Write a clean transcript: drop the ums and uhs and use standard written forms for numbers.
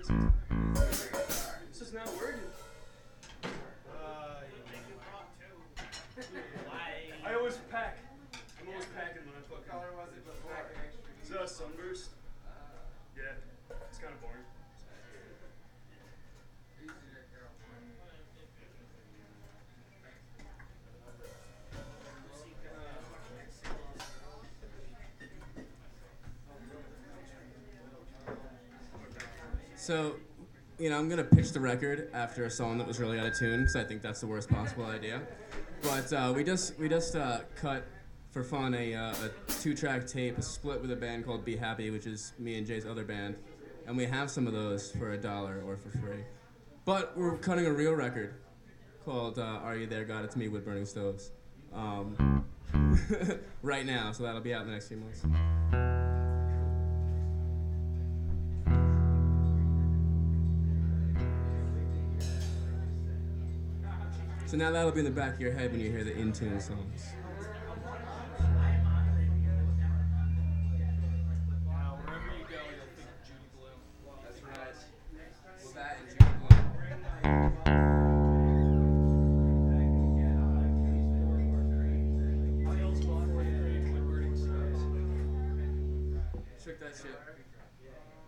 This is not working. I always pack. I'm always packing when I fucking. What color was it before? Is that a sunburst? Yeah, it's kind of boring. So, I'm gonna pitch the record after a song that was really out of tune because I think that's the worst possible idea. But we just cut for fun a 2-track tape, a split with a band called Be Happy, which is me and Jay's other band, and we have some of those for $1 or for free. But we're cutting a real record called Are You There, God? It's Me, Wood Burning Stoves, right now, so that'll be out in the next few months. So now that'll be in the back of your head when you hear the in-tune songs. Wherever you go, you'll think of Judy Blume. That's right. Well, that and Judy Blume. Trick that shit.